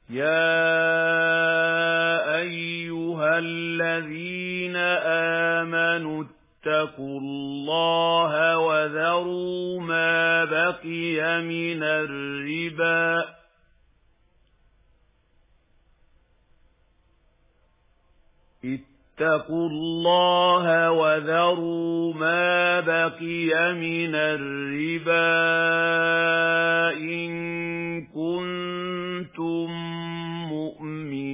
يَا أَيُّهَا الَّذِينَ آمَنُوا اتَّقُوا اللَّهَ وَذَرُوا مَا بَقِيَ مِنَ الرِّبَا اتقوا الله وذروا ما بقي من الربا إن كنتم مؤمنين